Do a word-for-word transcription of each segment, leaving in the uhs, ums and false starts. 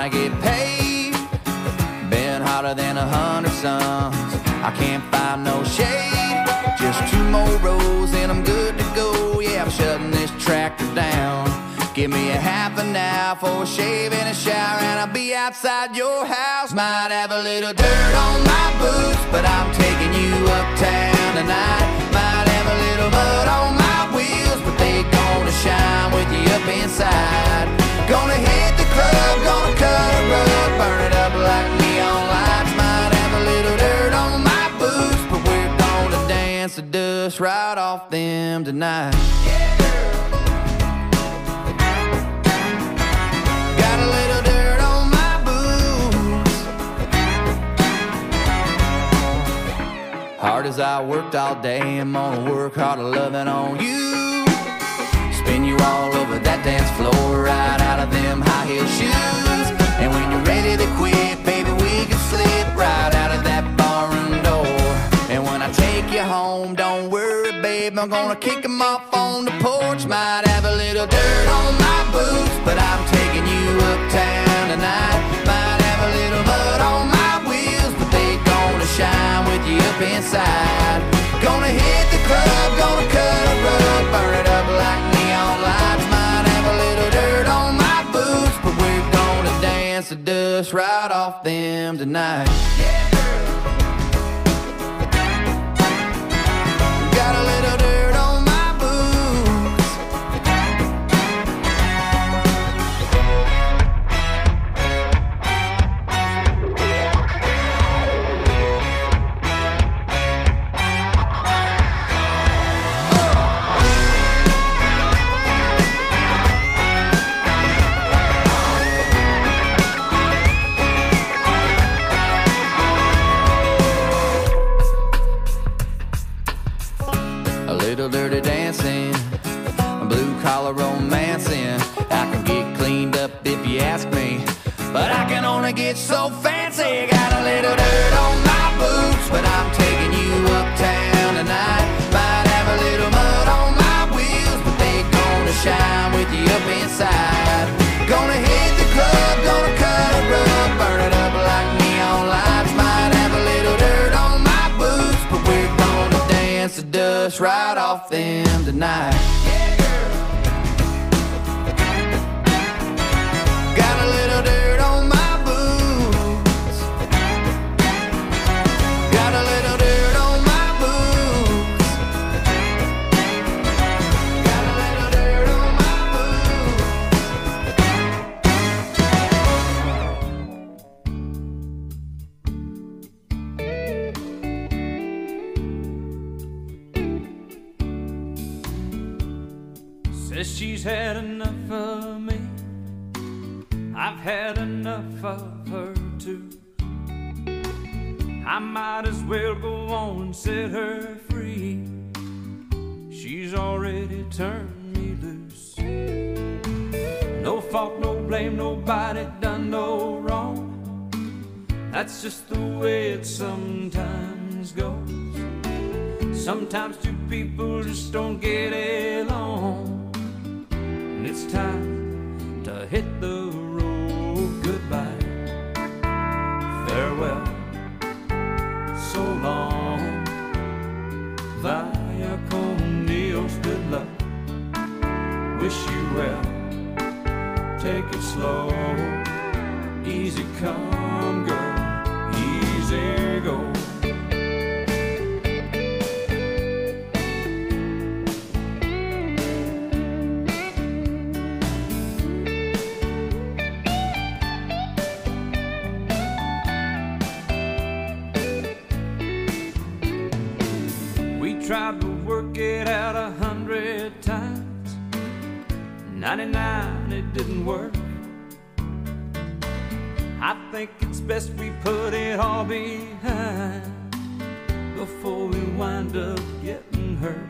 I get paid. Been hotter than a hundred suns. I can't find no shade. Just two more rows and I'm good to go. Yeah, I'm shutting this tractor down. Give me a half an hour for a shave and a shower, and I'll be outside your house. Might have a little dirt on my boots, but I'm taking you uptown tonight. Might have a little mud on my wheels, but they gonna shine with you up inside. Gonna hit the club, gonna cut a rug, burn it up like neon lights. Might have a little dirt on my boots, but we're gonna dance the dust right off them tonight. Yeah. Got a little dirt on my boots. Hard as I worked all day, I'm gonna work harder loving on you. Spin you all over that dance floor, right out of them high heel shoes. And when you're ready to quit, baby, we can slip right out of that barroom door. And when I take you home, don't worry, babe, I'm gonna kick them off on the porch. Might have a little dirt on my boots, but I'm taking you uptown tonight. Might have a little mud on my wheels, but they gonna shine with you up inside. Gonna hit the club, gonna cut a rug, burn it up like neon lights. Might have a little dirt on my boots, but we're gonna dance the dust right off them tonight. Yeah. Got a little dirt on my boots. A little dirty dancing, blue collar romancing. I can get cleaned up if you ask me, but I can only get so fancy. Got a little dirt on my boots, but I'm taking you uptown tonight. Might have a little mud on my wheels, but they gonna shine with you up inside. Gonna hit the club, gonna cut a rug, burn it up like neon lights. Might have a little dirt on my boots, but we're gonna dance the dust right off them tonight. Yeah, girl. Got a little dirt on my boots. Got a little dirt on my boots. Got a little dirt on my Says she's had enough of me. I've had enough of her too. I might as well go on and set her free. She's already turned me loose. No fault, no blame, nobody done no wrong. That's just the way it sometimes goes. Sometimes two people just don't get along, and it's time to hit the road. Goodbye, farewell, so long, via con Dios, good luck, wish you well, take it slow, easy come girl, easy go. Tried to work it out a hundred times, ninety-nine it didn't work. I think it's best we put it all behind before we wind up getting hurt.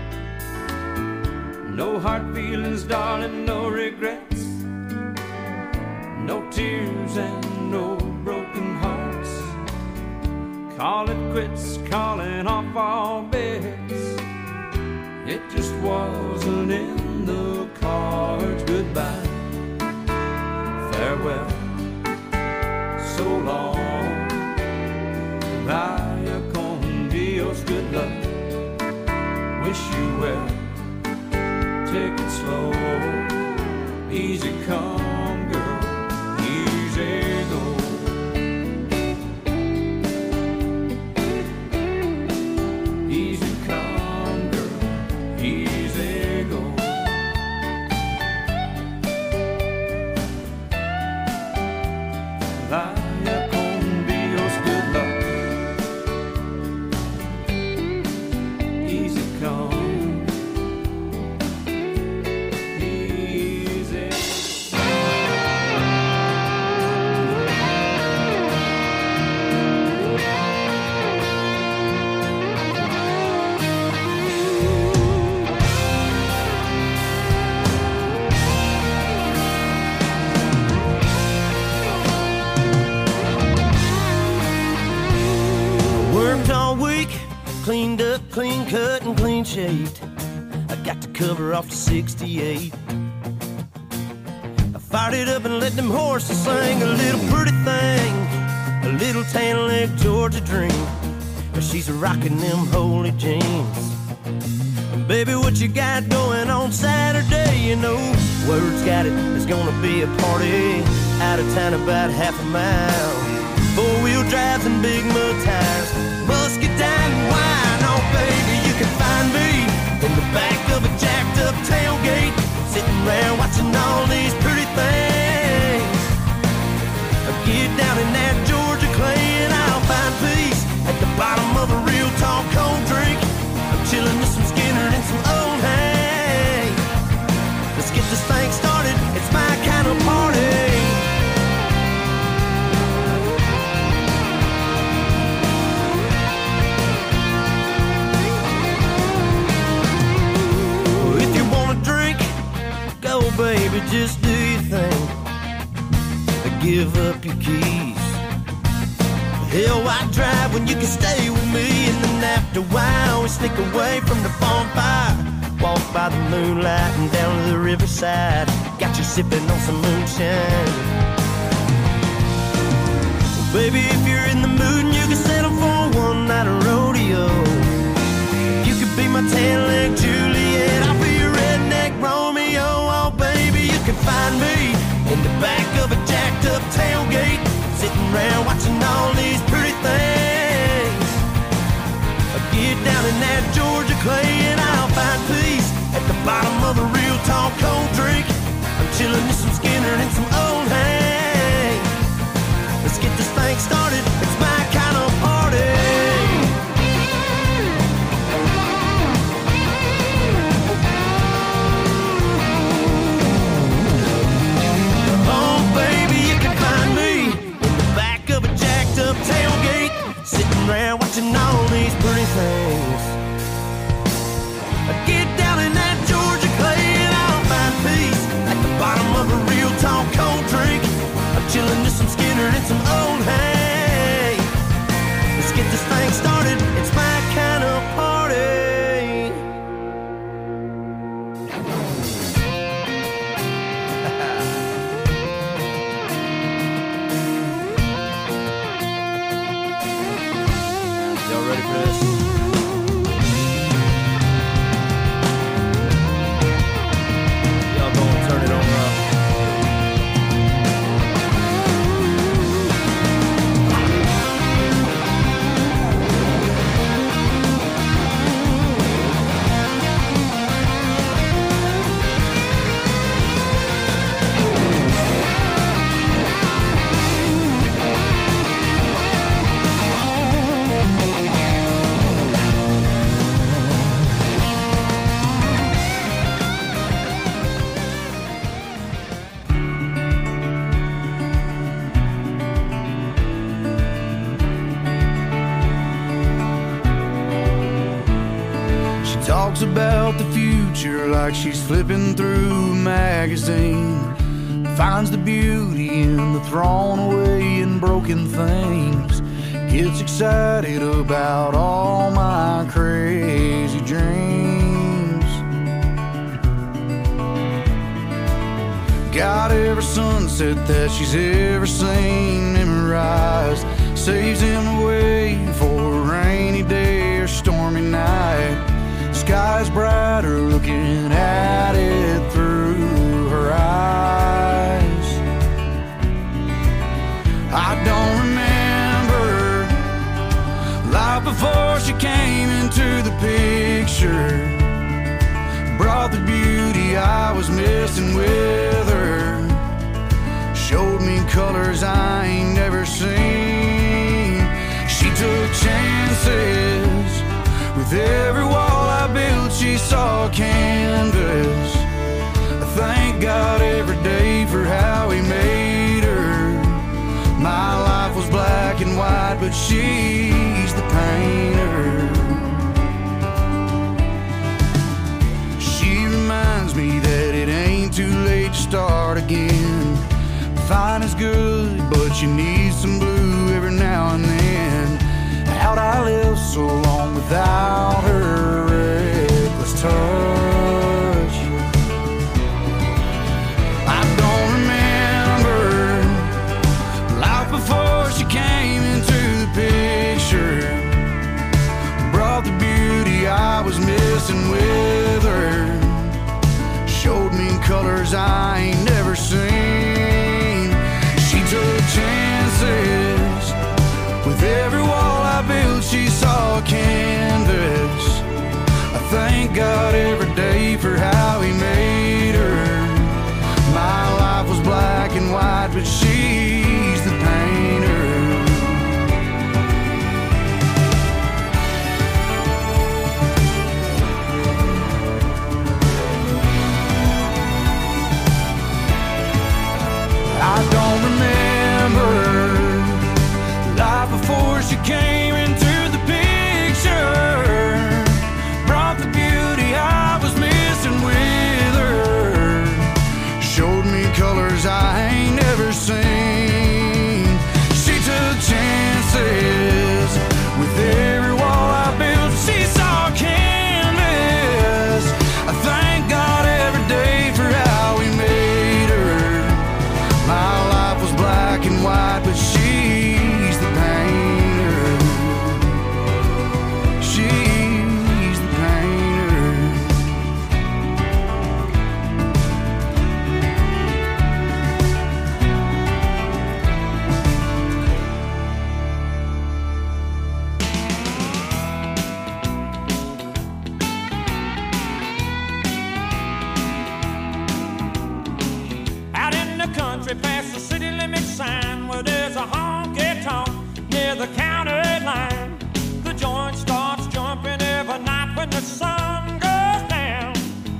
No hard feelings, darling, no regrets, no tears and no broken hearts. Call it quits, calling off all bets. It just wasn't in the cards. Goodbye, farewell, long. Vaya con Dios, good luck. Wish you well. Take it slow. Easy come, girl. Easy go. Easy come, girl. Easy go. Vaya con Dios, good luck. Easy come, easy. Worked all week, cleaned up, clean cut, and clean shaved. I got the cover off the sixty-eight. I fired it up and let them horses sing a little pretty thing, a little tan leg Georgia dream. But she's rocking them holy jeans. Baby, what you got going on Saturday? You know, word's got it, there's gonna be a party out of town about half a mile. Four-wheel drives and big mud tires, muscadine and wine. Oh, baby, you can find me in the back of a jacked-up tailgate, sitting around watching all these pretty things. Get down in that Georgia clay and I'll find peace at the bottom of a real tall cold drink. I'm chilling with some Skinner and some old hay. Let's get this thing started, it's my kind of party. Baby, just do your thing. Give up your keys. Hell, why drive when you can stay with me? And then after a while, we sneak away from the bonfire, walk by the moonlight and down to the riverside. Got you sipping on some moonshine. Baby, if you're in the mood and you can settle for one night of rodeo, you could be my tan-leg Juliet, I'll be your redneck Romeo. Oh, baby, you can find me in the back of a jacked-up tailgate, sitting around watching all these pretty things. Get down in that Georgia clay and I'll find peace at the bottom of a real tall cold drink. I'm chilling with some Skinner and some old hay. Let's get this thing started, it's my kind of party. Tailgate, sitting around watching all these pretty things. Get down in that Georgia clay and I'll find peace at the bottom of a real tall cold drink. I'm chilling with some Skinner and some old hay. Let's get this thing started, it's my kind of party. About the future like she's flipping through a magazine, finds the beauty in the thrown away and broken things, gets excited about all my crazy dreams. Got every sunset that she's ever seen memorized her eyes, saves him away for a rainy day or stormy night. Sky's brighter looking at it through her eyes. I don't remember life before she came into the picture. Brought the beauty I was missing with her. Showed me colors I ain't never seen. She took chances. With every wall I built, she saw a canvas. I thank God every day for how He made her. My life was black and white, but she's the painter. She reminds me that it ain't too late to start again. Fine is good, but you need some blue every now and then. How'd I live so long without her reckless touch? I don't remember life before she came into the picture. Brought the beauty I was missing with her. Showed me colors I ain't never seen. She took chances. With every wall I built, she saw a canvas. I thank God every day for how He made her. My life was black and white, but she's the painter. I don't remember life before she came into the picture. Brought the beauty I was missing with her. Showed me colors I ain't never seen. She took chances. With every wall I built, she saw canvas. I thank God every day for how He made her. My life was black and white, but she past the city limit sign where there's a honky-tonk near the county line. The joint starts jumping every night when the sun goes down.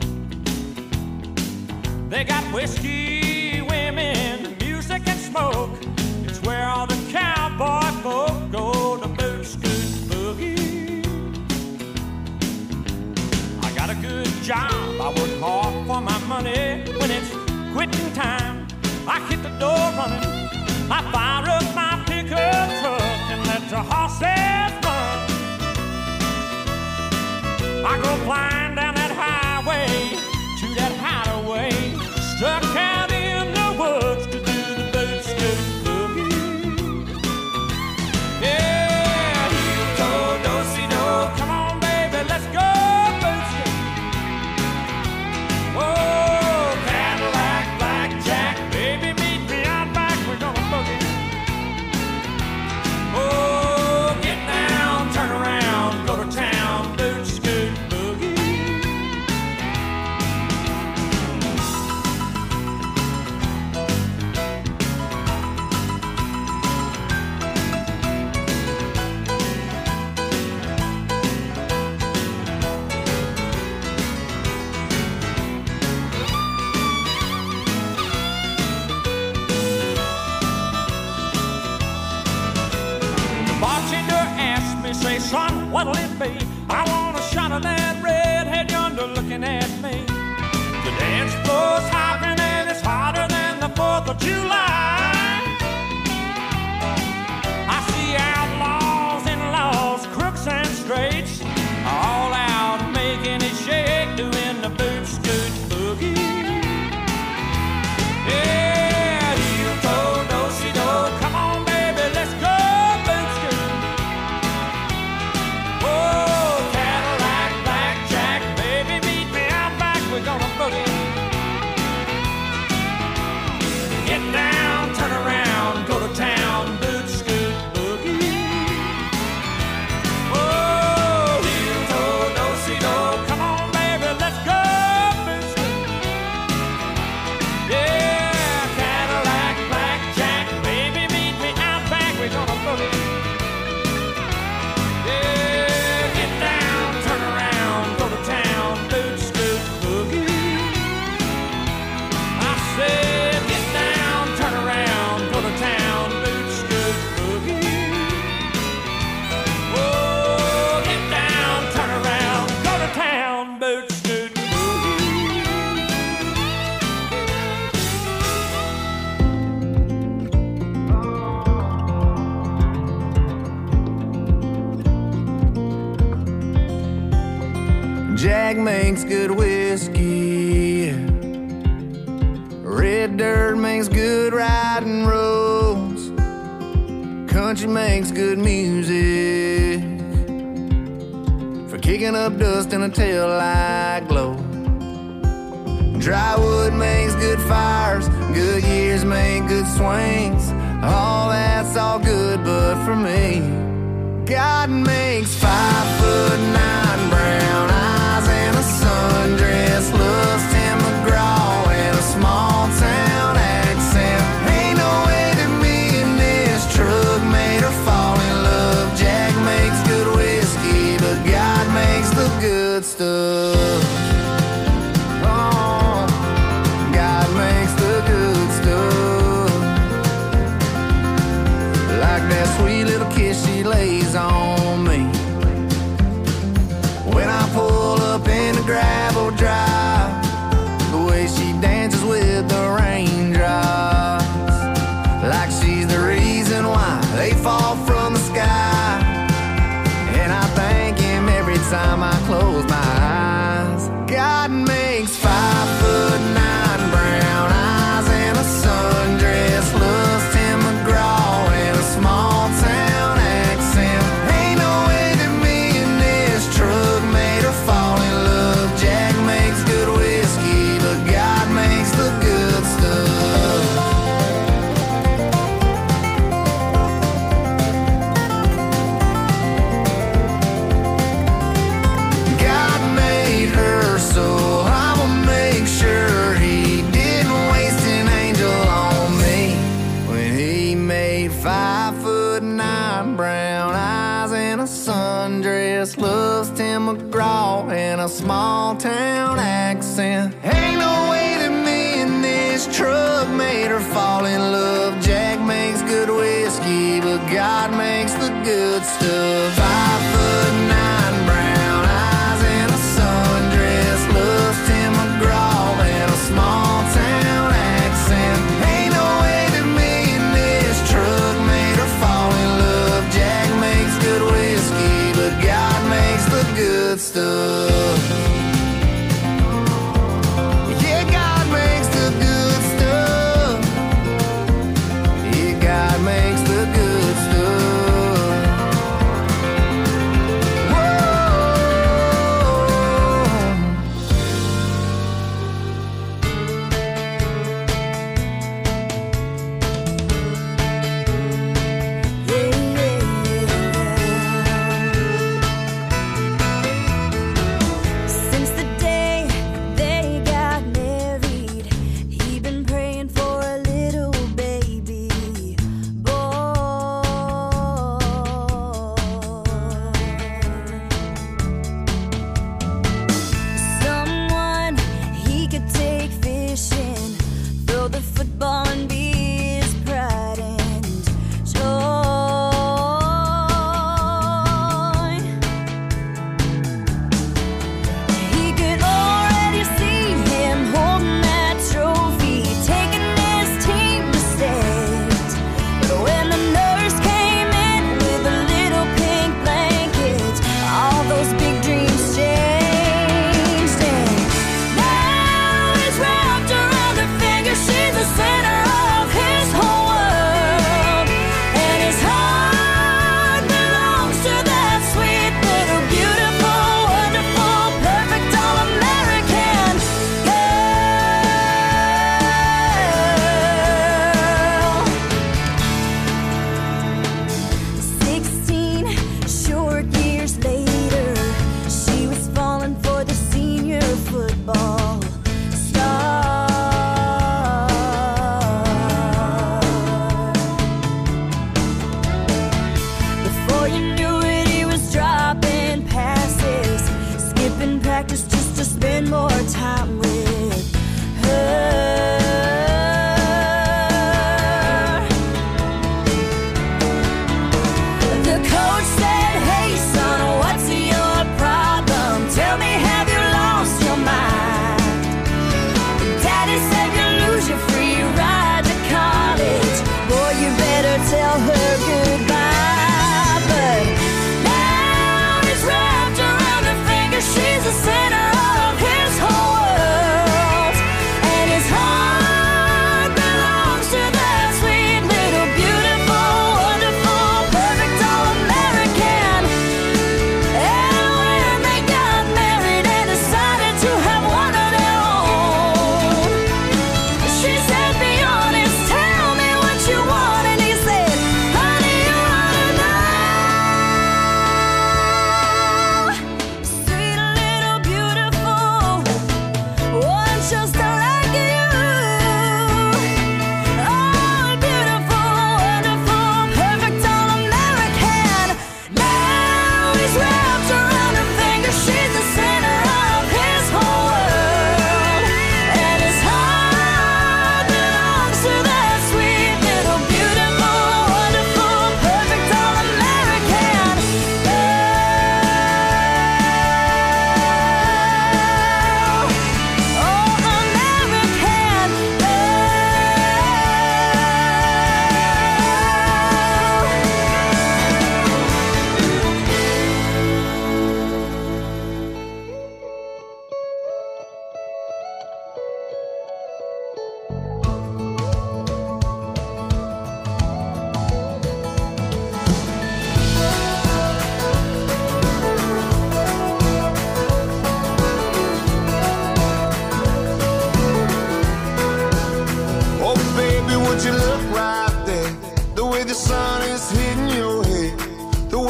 They got whiskey, women, music and smoke. It's where all the cowboy folk go to boot, scoot, boogie. I got a good job, I work hard for my money. When it's quitting time, I hit the door running. I fire up my pickup truck and let the horses run. I go flying down that highway to that hideaway, stuck out in the woods to do the boot scoot boogie. Yeah, heel toe, do-si-do, come on baby, let's go boot scoot. Whoa. Oh, get down, turn around, go to town, boot scoot boogie. Say, son, what'll it be? I want a shot of that redhead yonder looking at me. The dance floor's hopping and it's hotter than the fourth of July. I see outlaws and laws, crooks and straights, all out making it shake, doing the boot scoot boogie. Yeah, heel toe, do-si-do, come on baby, Jack makes good whiskey. Red dirt makes good riding roads. Country makes good music for kicking up dust in a tail-light glow. Dry wood makes good fires. Good years make good swings. All that's all good, but for me, God makes five foot nine brown eyes and a sundress, loves Tim McGraw and a small town accent. Ain't no way that me and this truck made her fall in love. Jack makes good whiskey, but God makes the good stuff. Oh, God makes the good stuff. Like that sweet little kiss she lays on me when I pull up in the gravel drive, the way she dances with the raindrops, like she's the reason why they fall from the sky. And I thank him every time I close my eyes. God makes five foot nine brown eyes and a sundress, loves Tim McGraw and a small town accent. Ain't no way that me and this truck made her fall in love. Jack makes good whiskey, but God makes the good stuff. God made her, so I'ma make sure he didn't waste an angel on me when he made five foot nine brown eyes and a sundress, loves Tim McGraw and a small town accent. Ain't no way that me and this truck made her fall in love. Jack makes good whiskey, but God makes the good stuff. Five foot nine brown eyes and a sundress, loves Tim McGraw and a small town accent. Ain't no way that me and this truck made her fall in love. Jack makes good whiskey, but God makes the good stuff. Yeah, God makes the good stuff. Yeah, God makes the good stuff. Since the day they got married, he been praying for a little baby boy. Someone he could take fishing, throw the football and be his pride and joy. He could already see him holding that trophy, taking his team to state. But when the nurse came in with a little pink blanket, all those big dreams changed. And now he's wrapped around her finger. She's the center of his whole world, and his heart belongs to that sweet little beautiful, wonderful, perfect all-American girl. Sixteen short years later, she was falling for the senior football star. Before you knew it, he was dropping passes, skipping practice just to spend more time with her. The coach said, "Hey son, what's your problem? Tell me, have you lost your mind?" Daddy said, "You lose your free ride to college. Boy, you better tell her goodbye." But now he's wrapped around her finger. She's the center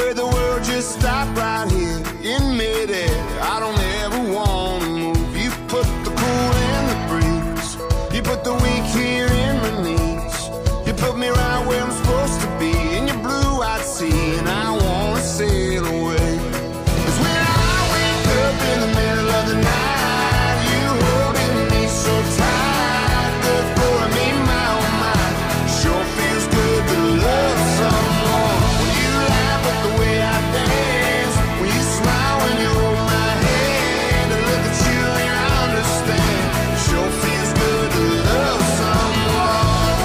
where the world just stopped right here in midair. I don't ever wanna move. You put the cool in the breeze. You put the weak here in my knees. You put me right where I'm supposed to be in your blue-eyed sea, and I wanna sail away. 'Cause when I wake up in the middle of the night, you holding me so tight, good for me, my oh my. Sure feels good to love someone. When you laugh at the way I dance, when you smile when you hold my hand, I look at you and I understand. Sure feels good to love someone.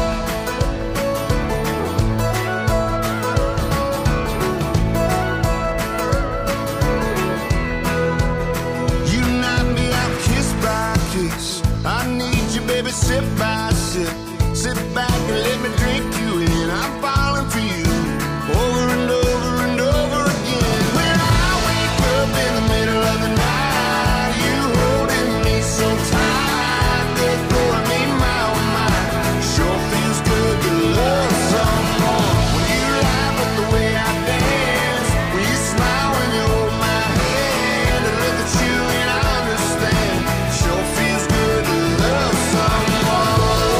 You knock me out kiss by kiss. I need you, baby, sip by sip. Sit back and let me drink you in. I'm falling for you over and over and over again. When I wake up in the middle of the night, you holding me so tight, good for me, my oh my. Sure feels good to love someone. When you laugh at the way I dance, when you smile when you hold my hand, I look at you and I understand. Sure feels good to love someone.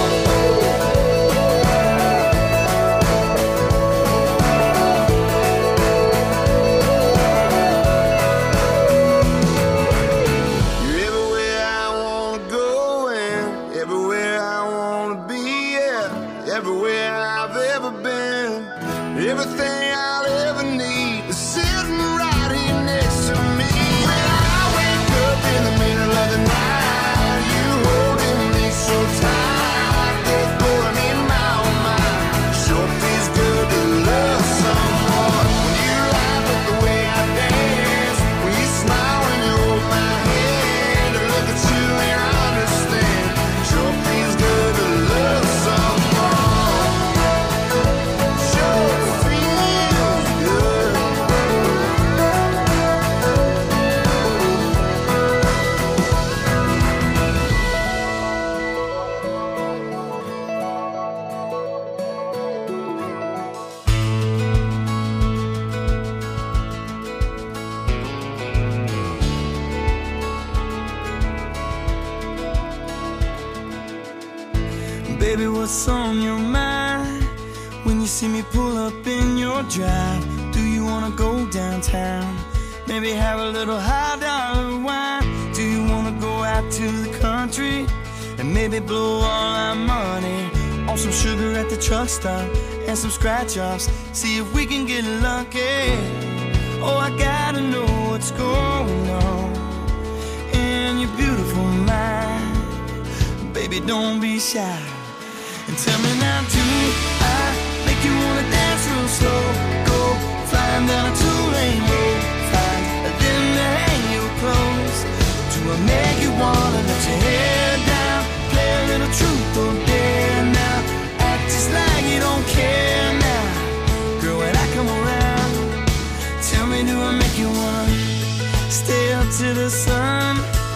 You're everywhere I wanna go and everywhere I wanna be, yeah. Everywhere I've ever been, everything I'll ever need is sitting right here next to me. When I wake up in the middle of the night, you holding me so tight, good for me, my oh my. Sure feels good to love someone. When you laugh at the way I dance, when you smile when you hold my hand, I look at you and I understand. Sure feels good to love someone. Sure feels good. Baby, what's on your mind when you see me pull up in your drive? Do you wanna go downtown? Maybe have a little high dollar wine? Do you wanna go out to the country and maybe blow all our money on some sugar at the truck stop and some scratch offs? See if we can get lucky. Oh, I gotta know what's going on in your beautiful mind. Baby, don't be shy. And tell me now, do I make you wanna dance real slow? Go flying down a two-lane road, find a limb to hang your clothes. Do I make you wanna let your hair down, play a little truth or dare now, act just like you don't care now? Girl, when I come around, tell me, do I make you wanna stay up to the sun,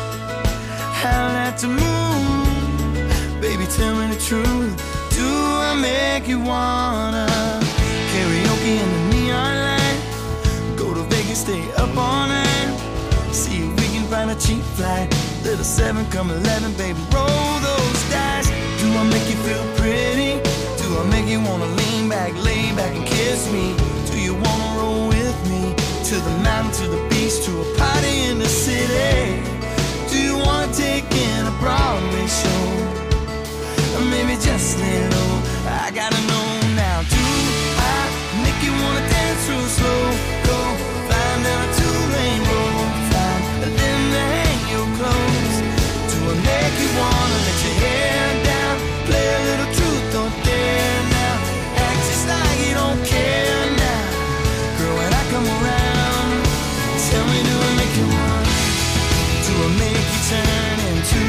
howl at the moon? Baby, tell me the truth. Do I make you wanna karaoke in the neon light? Go to Vegas, stay up all night. See if we can find a cheap flight. Little seven, come eleven, baby, roll those dice. Do I make you feel pretty? Do I make you wanna lean back, lay back and kiss me? Do you wanna roll with me to the mountain, to the beach, to a party in the city? Do you wanna take in a Broadway show? Or maybe just lay low. I gotta know now. Do I make you wanna dance real slow? Go flying down a two-lane road, find a limb to hang your clothes. Do I make you wanna let your hair down, play a little truth or dare now, act just like you don't care now? Girl, when I come around, tell me, do I make you wanna? Do I make you turn into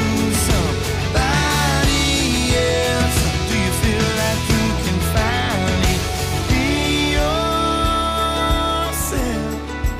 somebody else? Do you feel like you can finally be yourself?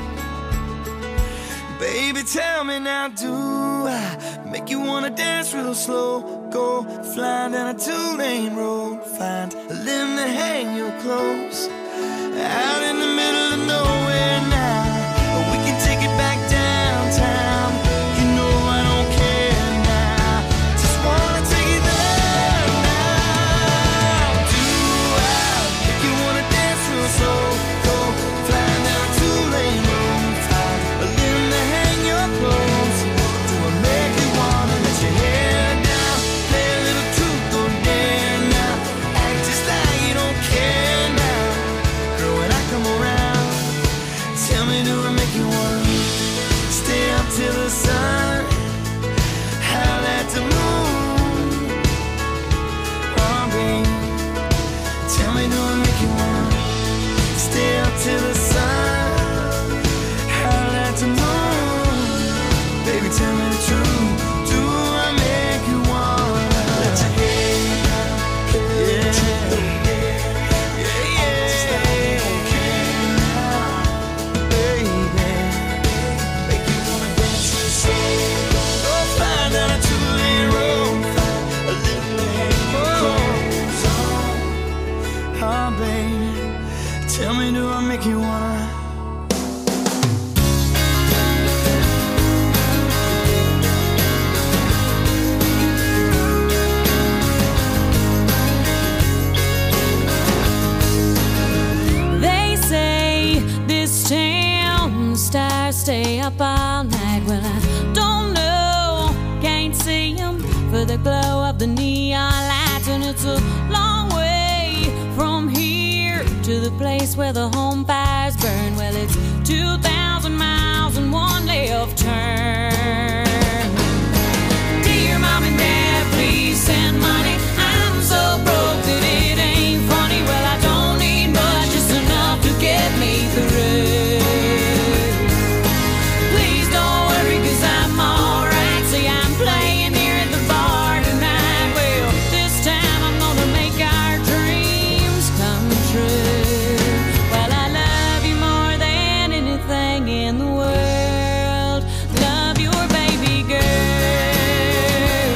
Baby, tell me now, do I make you wanna dance real slow? Go flying down a two-lane road, find a limb to hang your clothes. out in the middle of nowhere now. We can take it back downtown. You know I don't care now. Just wanna take it there now. Do I make you wanna dance real slow? Go flying down a two-lane road, find a limb to hang your clothes. Do I make you wanna let your hair down? Play a little truth or dare now. Act just like you don't care now. Girl, when I come around, tell me, do I make you wanna stay up till the sun? Howl at the moon. Oh, babe, tell me, do I make you wanna stay up till the sun? Howl at the moon. Baby, tell me the truth. Do I make you wanna let your hair down? Yeah, yeah, yeah. Okay now, baby. Make you wanna dance real slow. Go flying down a two-lane road, find a little hang your clothes on. Oh, baby, tell me, do I make you wanna? They say this town stars stay up all night. Well, I don't know, can't see 'em for the glow of the neon lights. And it's a long way from here to the place where the home fires burn. Well, it's two thousand miles and one left turn. Dear mom and dad, please send money. I'm so broke that it ain't funny. Well, I don't need much, just enough to get me through. Please don't worry, cause I'm alright. See, I'm playing here at the bar tonight. Well, this time I'm gonna make our dreams come true. Well, I love you more than anything in the world. Love your baby girl.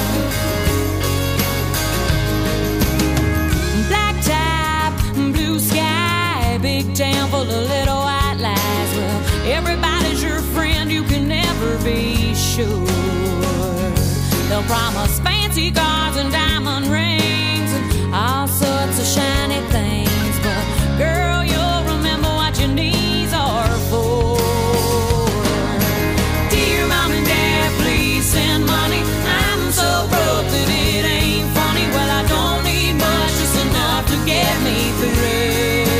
Black top, blue sky, big town full of little white lies. Well, everybody's your friend, you can never be sure. They'll promise fancy cars and diamond rings and all sorts of shiny things. But girl, you'll remember what your knees are for. Dear mom and dad, please send money. I'm so broke that it ain't funny. Well, I don't need much, just enough to get me through.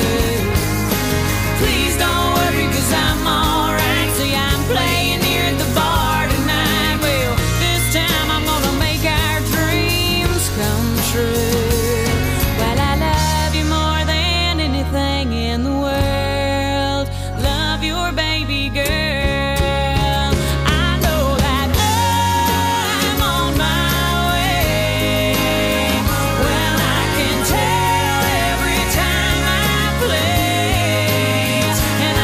Please don't worry, cause I'm alright. See, I'm playing here at the bar tonight. Well, this time I'm gonna make our dreams come true. Well, I love you more than anything in the world. Love your baby girl. I know that I'm on my way. Well, I can tell every time I play. And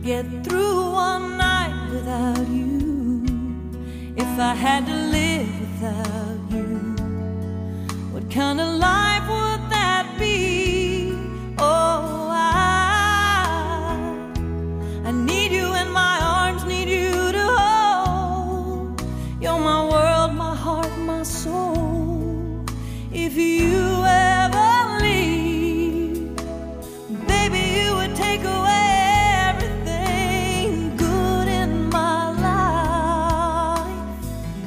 get through one night without you, if I had to live without you, what kind of life would that be? Oh, I, I need you in my arms, need you to hold. You're my world, my heart, my soul. If you ever leave, baby, you would take away everything good in my life.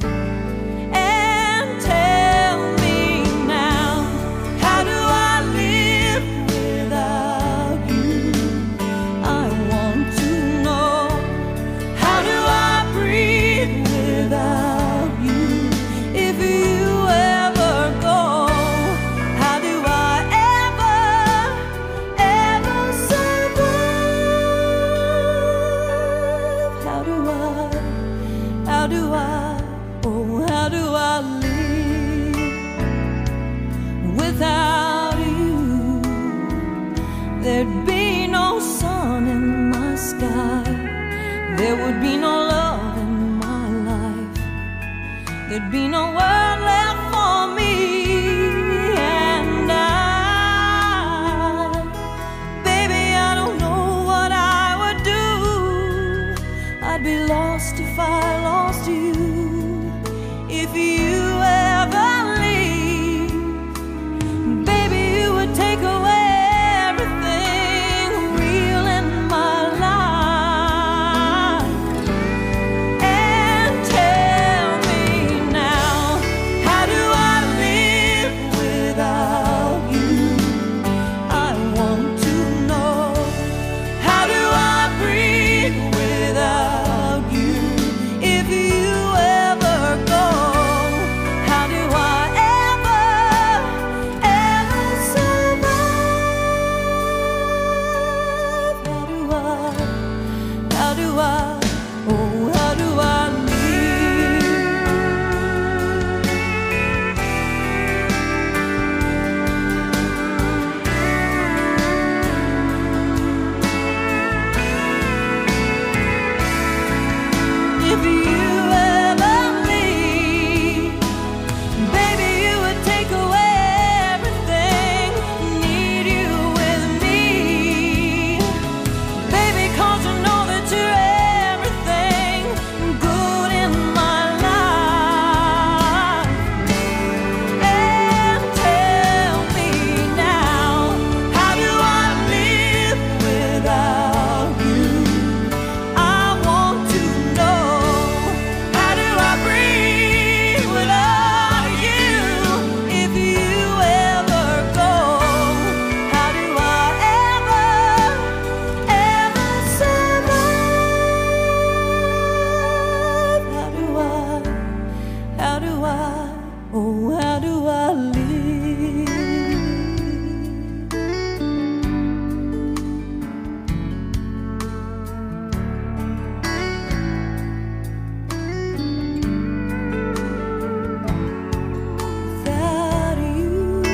And tell me now, how do I live without you? I want to know, how do I breathe without you? If you ever go, how do I ever, ever survive? How do I, how do I, oh, how do I live without you? There'd be no sun in my sky, there would be no love in my life, there'd be no world left for me. And I, baby, I don't know what I would do. I'd be lost if I lost you. If you ever leave, baby, you would take away everything real in my life. And tell me now, how do I live without you? I want to know, how do I breathe without you? If you ever go, how do I ever, ever survive? How do I, how do I, oh, how do I live? If you ever leave, baby, you would take away everything. Need you with me, baby, 'cause you know that you're everything good in my life. And tell me now, how do I live without you? I want to know, how do I breathe without you? If you ever go, how do I ever, ever survive? How do I, how do I, oh, how do I live? Without you.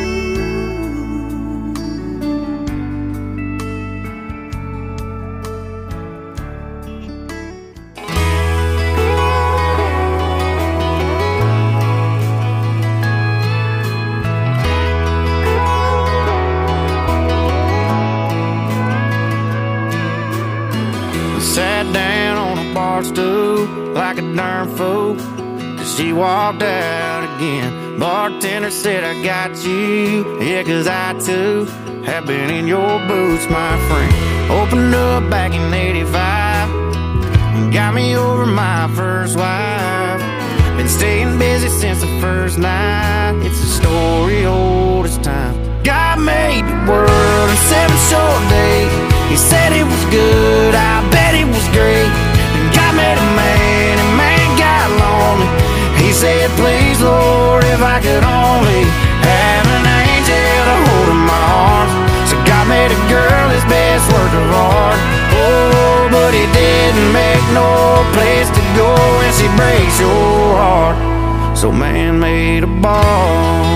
Sat down on a bar stool like a darn fool, 'cause she walked out again. Bartender said, I got you, yeah, 'cause I too have been in your boots, my friend. Opened up back in eighty-five and got me over my first wife. Been staying busy since the first night. It's a story old as time. God made the world in seven short days. He said it was good, I bet it was great. And God made a man, and man got lonely. He said, please, Lord, if I could only have an angel to hold in my arms. So God made a girl his best work of art. Oh, but he didn't make no place to go when she breaks your heart. So man made a ball.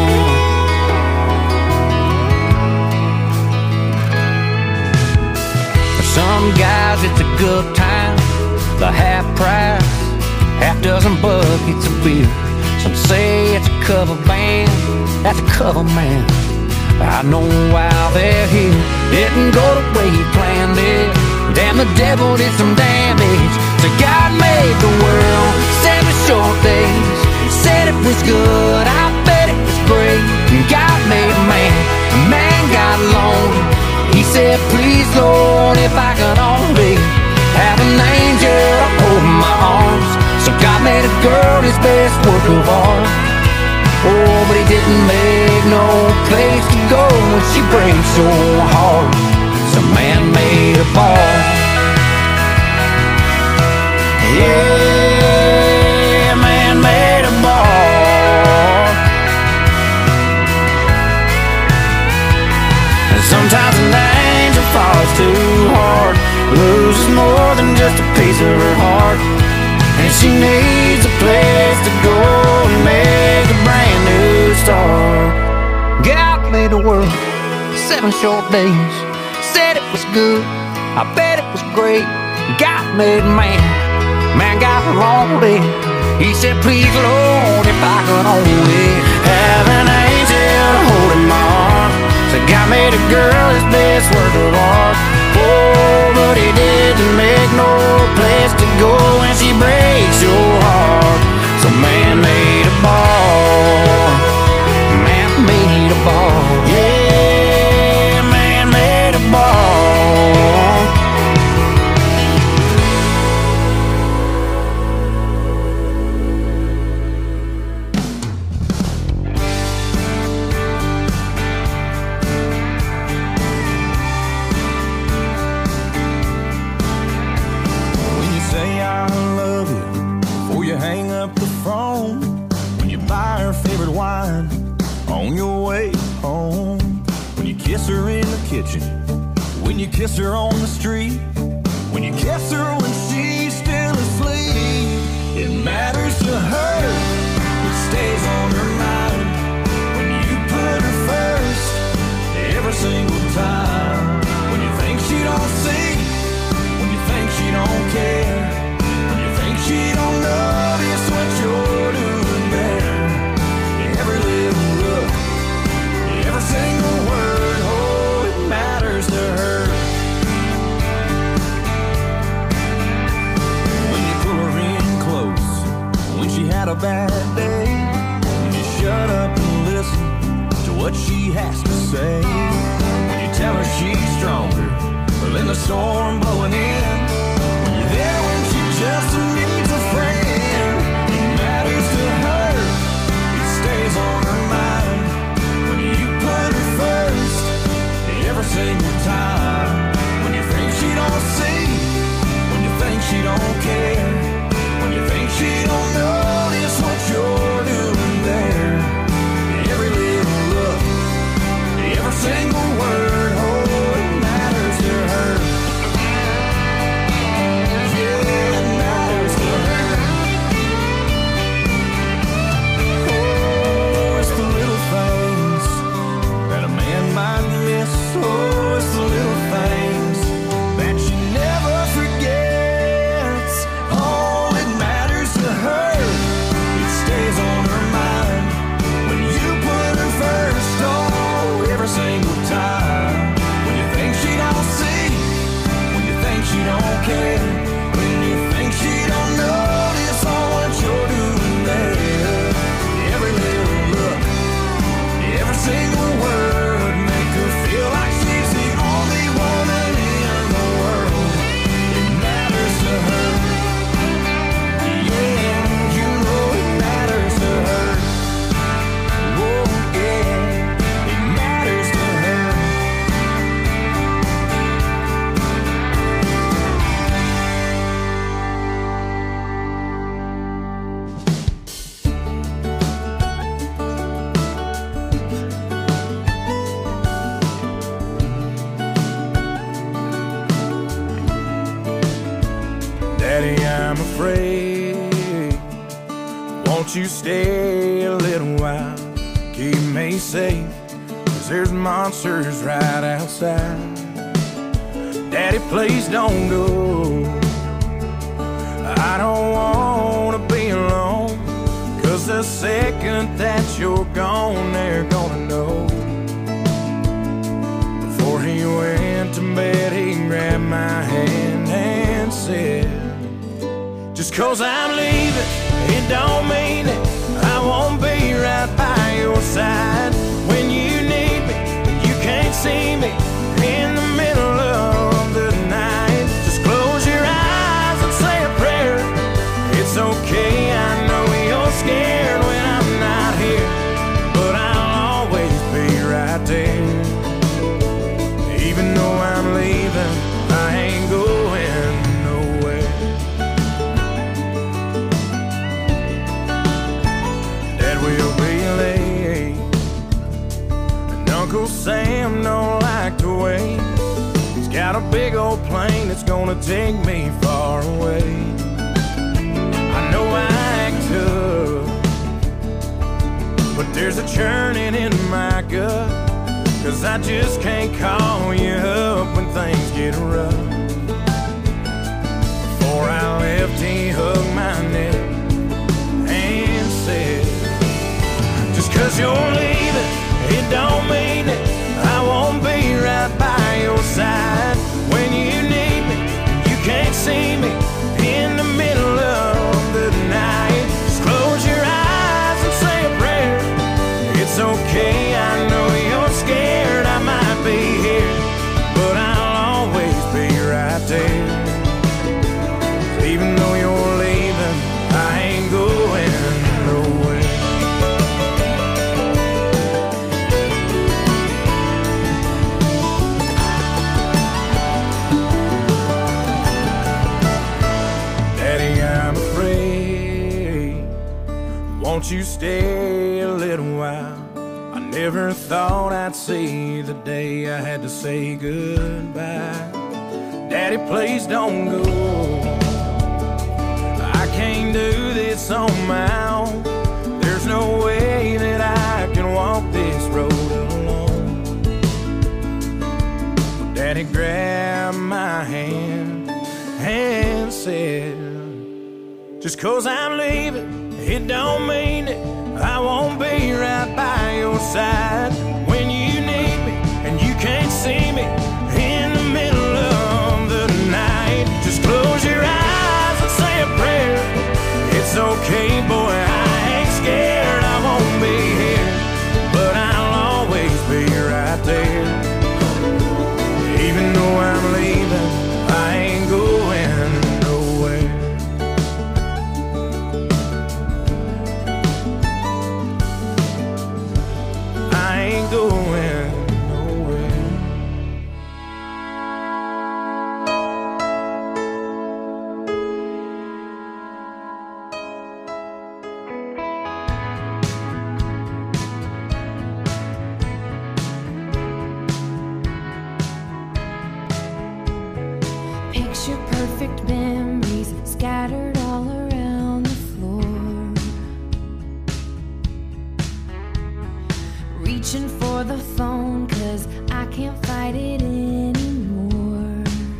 some guys it's a good time, the half price, half dozen buckets of beer. Some say it's a cover band, that's a cover man. I know why they're here. Didn't go the way you planned it. Damn, the devil did some damage. So God made the world seven short days. Said it was good, I bet it was great. God made man, man got lonely. He said, please Lord, if I could only have an angel holding my arms. So God made a girl his best work of art. Oh, but he didn't make no place to go when she breaks so hard. So man made a bar. Yeah, man made a bar. And sometimes an angel falls too hard, loses more than just a piece of her heart. And she needs a place to go and make a brand new start. God made the world seven short days. Said it was good, I bet it was great. God made man, man got lonely. He said, please Lord, if I could only have an angel holding my arm. So God made a girl his best work of art. Oh, but he didn't make no place to go when she breaks your heart. So man made a ball. Man made a ball. Yeah, man made a ball. On your way home, when you kiss her in the kitchen, when you kiss her on the street, when you kiss her when she's still asleep, it matters to her, it stays on her mind. When you put her first, every single time. When you think she don't see, when you think she don't care, when you think she don't notice what you're doing there. Every little look, every single word, oh, it matters to her. When you pull her in close, when she had a bad day, when you shut up and listen to what she has to say, when you tell her she's stronger than the storm blowing in, when you're there when she just needs a friend, it matters to her. Stays on her mind when you put her first every single time. When you think she don't see, when you think she don't care, when you think she don't notice what you're doing there. Every little look, every single word, oh, it matters to her. Yeah, it matters to her. Might miss, oh, it's the little things that she never forgets. Oh, it matters to her, it stays on her mind. When you put her first, oh, every single time. When you think she don't see, when you think she don't care, when you think she don't notice all what you're doing there. Every little look, every single word, feel like she's the only woman in the world. It matters to her. Yeah, you know it matters to her. Oh, yeah, it matters to her. Daddy, I'm afraid. Won't you stay a little while? Keep me safe, 'cause there's monsters right outside. Daddy, please don't go. I don't wanna be alone, 'cause the second that you're gone, they're gonna know. Before he went to bed, he grabbed my hand and said, just 'cause I'm leaving, it don't mean it. I won't be right by your side when you need me. You can't see me in the middle of the night. Just close your eyes and say a prayer. It's okay, I know you're scared when I'm not here, but I'll always be right there. Even though I'm leaving, I ain't going nowhere. Dad will be late, and Uncle Sam don't like to wait. He's got a big old plane that's gonna take me far away. I know I act tough, but there's a churning in my gut, 'cause I just can't call you up when things get rough. Before I left, he hugged my neck and said, just 'cause you're leaving, it don't mean it. I won't be right by your side when you need me. You can't see me in the middle of the night. Just close your eyes and say a prayer. It's okay, I know you're scared. I might be here, but I'll always be right there. Even though you're leaving, I ain't going nowhere. Daddy, I'm afraid. Won't you stay a little while? I never thought I'd see the day I had to say goodbye. Daddy, please don't go. I can't do this on my own. There's no way that I can walk this road alone. Daddy grabbed my hand and said, just 'cause I'm leaving, it don't mean it. I won't be right by your side when you need me, and you can't see me in the middle of the night. Just close your eyes and say a prayer. It's okay, boy, I ain't scared. I won't be here, but I'll always be right there. Even though I'm leaving, I ain't going nowhere. I ain't going nowhere. Picture perfect memories scattered all around the floor. Reaching for the phone, 'cause I can't fight it anymore.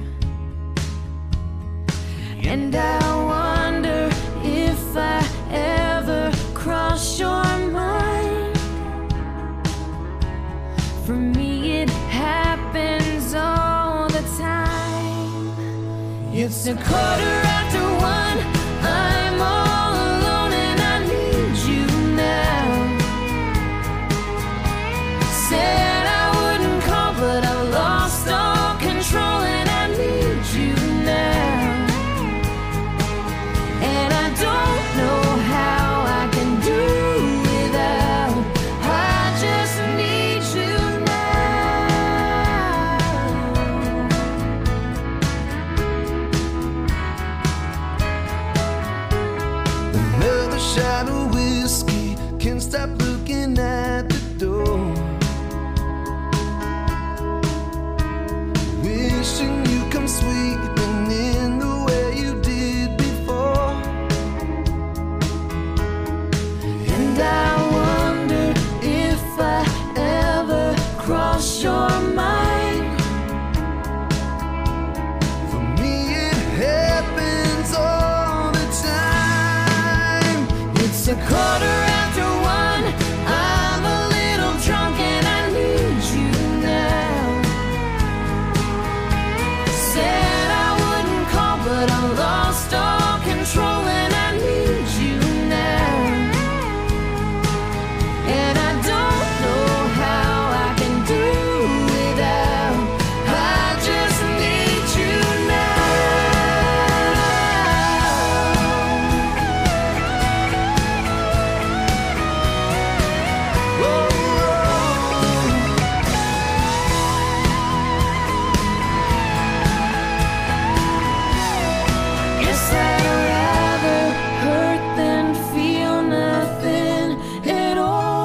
And I wonder if I ever cross your mind. For me, it happens all the time. It's a quarter after one. I'm all alone and I need you now. Said I wouldn't call, but I've lost all control and I need you now. And I don't know how I can do without. I just need you now. Another shot of whiskey, can't stop looking at the door. Wishing you come sweeping in the way you did before. And I wonder if I ever cross your mind. a quarter after one. I'm a little drunk and I need you now. Said I wouldn't call, but I lost all control and I need you now. And I don't know how I can do without. I just need you now. Guess I'd rather hurt than feel nothing at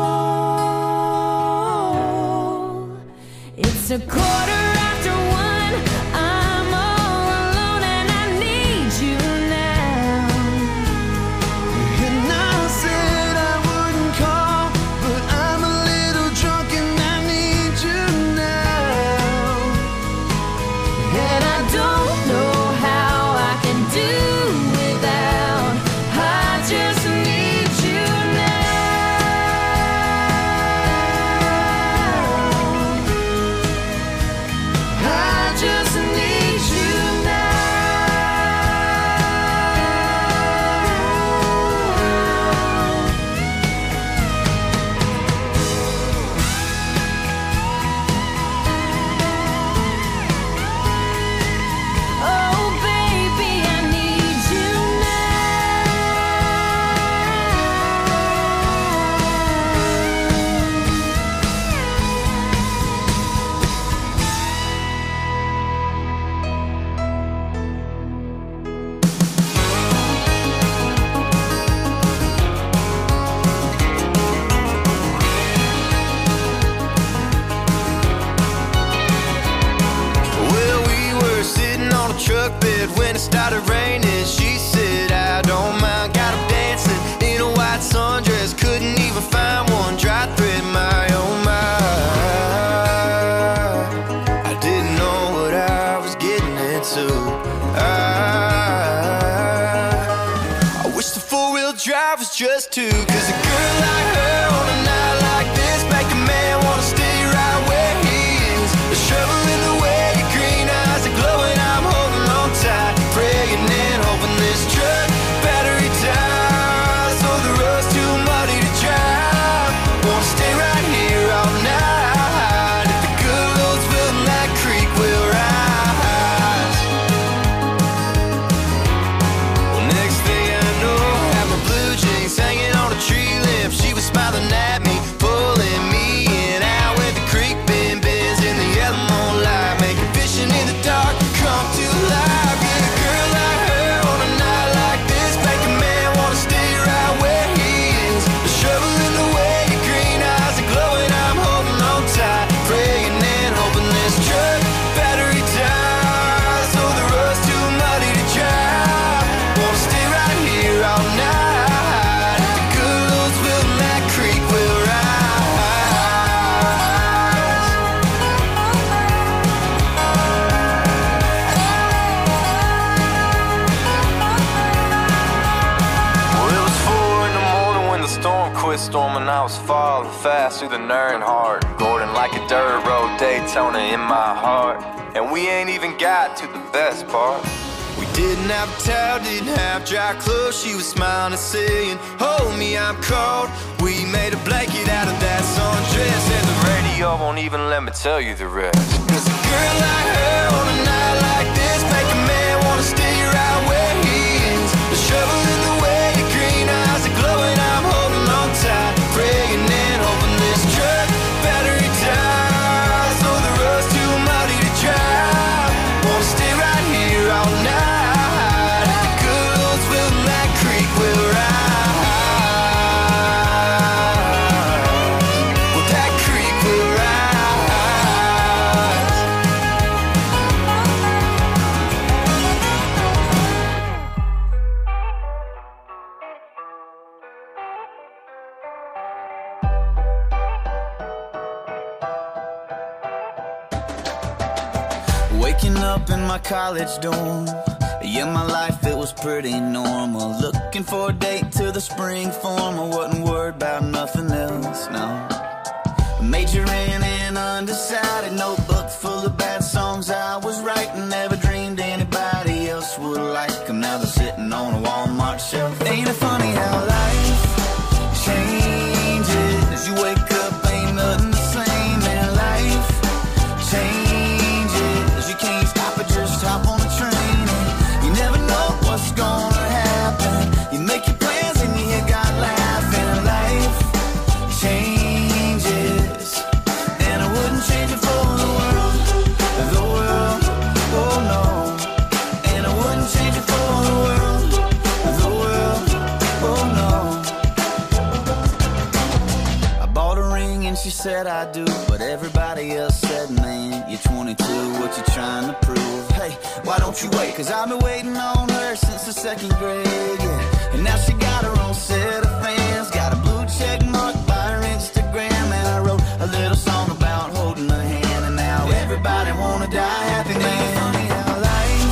all. It's a quarter after one. I'm all alone and I need you now. And I said I wouldn't call, but I'm a little drunk and I need you now. And I don't know how I can do without. I just need you now. I just need you now. Oh, baby, I need you Well, we were sitting on a truck bed when it started raining. She said, I don't mind. Got him dancing in a white sundress. Couldn't even find one dry thread, my oh my. I didn't know what I was getting into. I, I wish the four-wheel drive was just two. Cause a girl like her on a night like this make a man wanna stay right where he is. The shovel in the way, your green eyes are glowing. I'm holding on tight, praying and hoping this truck battery dies. So the road's too muddy to drive. Wanna stay right here all night. If the good Lord's willing, that creek will rise. Well, next thing I know, I had my blue jeans hanging on a tree limb. She was smiling at me, pulling me in. Out where the creek bend bends in the yellow moonlight, making fishing in the dark come to life. Yeah, a girl like her on a night like this make a man wanna stay right where he is. The shovel in the way, your green eyes are glowing. I'm holding on tight, praying and hoping this truck battery dies. So the road's too muddy to drive. Wanna stay right here all night. If the good Lord's willing, that creek will rise. Well, it was four in the morning when the storm quit storming. I was falling fast through the Nernhart, Gordon like a dirt road Daytona in my heart. And we ain't even got to the best part. We didn't have a towel, didn't have dry clothes. She was smiling and saying, hold me, I'm cold. We made a blanket out of that sundress, and the radio won't even let me tell you the rest. Cause a girl like her on a night like this make a man wanna stay right where he is. The shovel in the way, your green eyes are glowing. I'm holding on tight, praying and hoping this truck battery dies. So the road's too muddy to drive. Wanna stay right here all night. If the good Lord's willing, that creek will rise. Well, that creek will rise. Waking up in my college dorm, Yeah, my life, it was pretty normal. Looking for a date to the spring form. I wasn't worried about nothing else, no. Majoring in undecided, notebook full of bad songs I was writing. Never dreamed anybody else would like them. Now they're sitting on a Walmart shelf. Ain't it funny how life changes? You wake up, ain't nothing the same. And life changes. You can't stop it, just hop on a train. And you never know what's gonna happen. You make your plans and you got laughing. Life changes, and I wouldn't change it for the world, the world, oh no. And I wouldn't change it for the world, the world, oh no. I bought a ring and she said I do, but everybody else said, man, you're twenty-two, what you trying to prove? Hey, why don't you wait? Cause I've been waiting on her since the second grade, yeah. And now she got her own set of fans, got a blue check mark by her Instagram. And I wrote a little song about holding her hand, and now everybody wanna die happy, man. Funny how life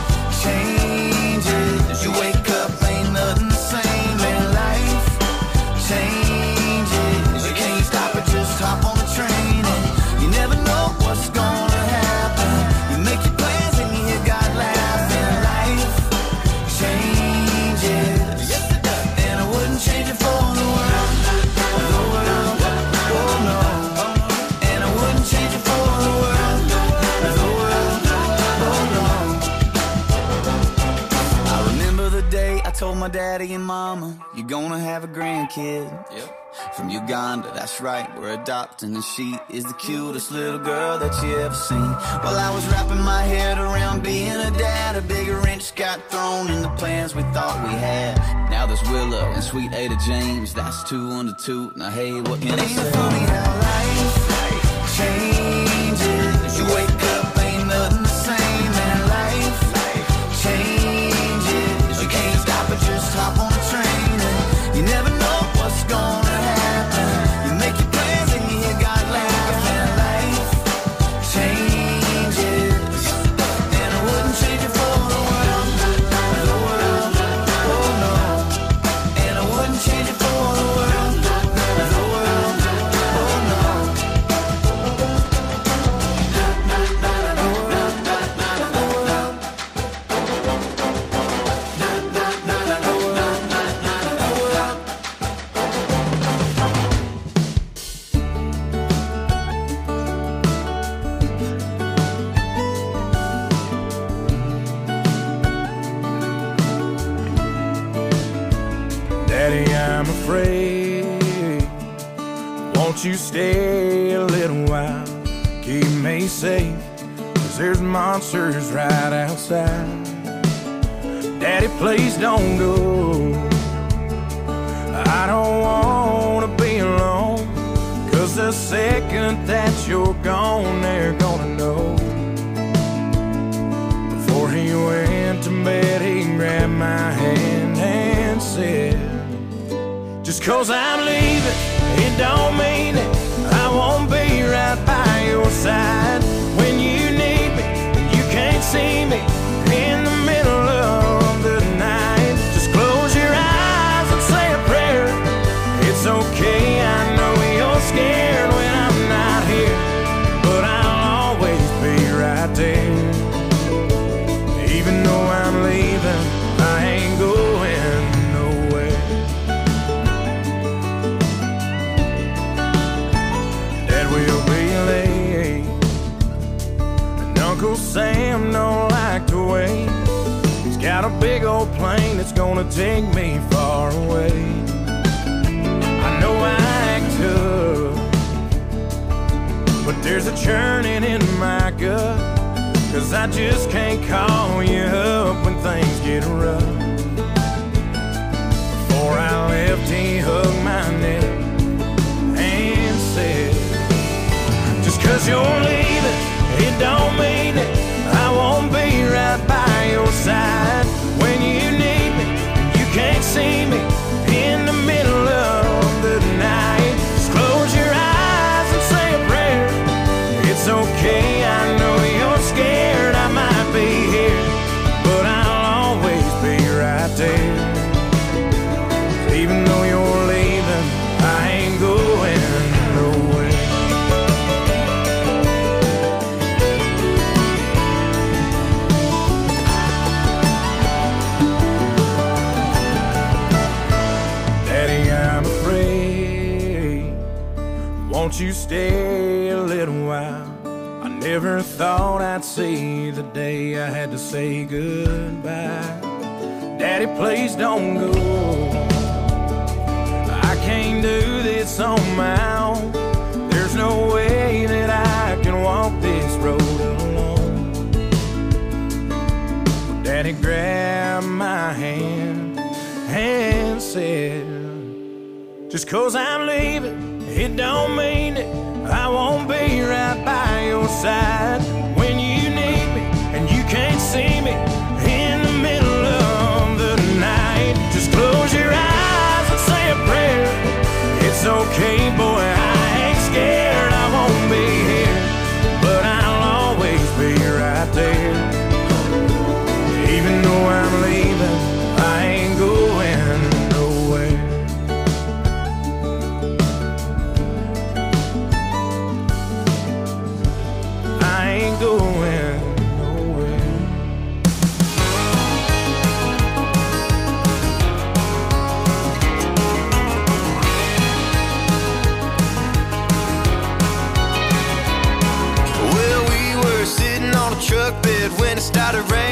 changes. You wake up, ain't nothing the same. And life changes. You can't stop it, just hop on the train. And you never know what's gonna happen. You make your plans and you got laughing. Life changes, and I wouldn't change it for the world, the world, oh no. And I wouldn't change it for the world, the world, oh no. I remember the day I told my daddy and mama, you're gonna have a grandkid. Yep. From Uganda, that's right, we're adopting. And she is the cutest little girl that you ever seen. While I was wrapping my head around being a dad, a big wrench got thrown in the plans we thought we had. Now there's Willow and sweet Ada James, that's two under two. Now hey, what can I say? Ain't it funny how life changes? You wake up, ain't nothing the same. And life changes. You can't stop it, just hop on a train. And you never know what's gonna happen. You make your plans and you got laughing. Life changes, and I wouldn't change it for the world, the world, oh no. And I wouldn't change it for the world, the world, oh no. Daddy, I'm afraid. Won't you stay a little while? Keep me safe, cause there's monsters right outside. Daddy, please don't go. I don't wanna be alone, cause the second that you're gone, they're gonna know. Before he went to bed, he grabbed my hand and said, just cause I'm leaving, it don't mean that I won't be right by your side. When you need me, you can't see me in the middle of the night. Just close your eyes and say a prayer. It's okay, I know you're scared when I'm not here, but I'll always be right there. Even though I'm leaving, I ain't going nowhere. Dad will be late, and Uncle Sam don't like to wait. He's got a big old plane that's gonna take me far away. I know I act tough, but there's a churning in my gut, cause I just can't call you up when things get rough. Before I left, he hugged my neck and said, just cause you're leaving, it don't mean that I won't be right by your side. When you need me, you can't see me in the middle of the night. Just close your eyes and say a prayer. It's okay, I know you're scared, I might be here, but I'll won't you stay a little while? I never thought I'd see the day I had to say goodbye. Daddy, please don't go. I can't do this on my own. There's no way that I can walk this road alone. Daddy grabbed my hand and said, just 'cause I'm leaving, it don't mean that I won't be right by your side when you need me and you can't see me in the middle of the night. Just close your eyes and say a prayer. It's okay, boy, I ain't scared. I won't be here, but I'll always be right there. Even though I'm leaving, I ain't going nowhere. I ain't going nowhere. Well, we were sitting on a truck bed when it started raining.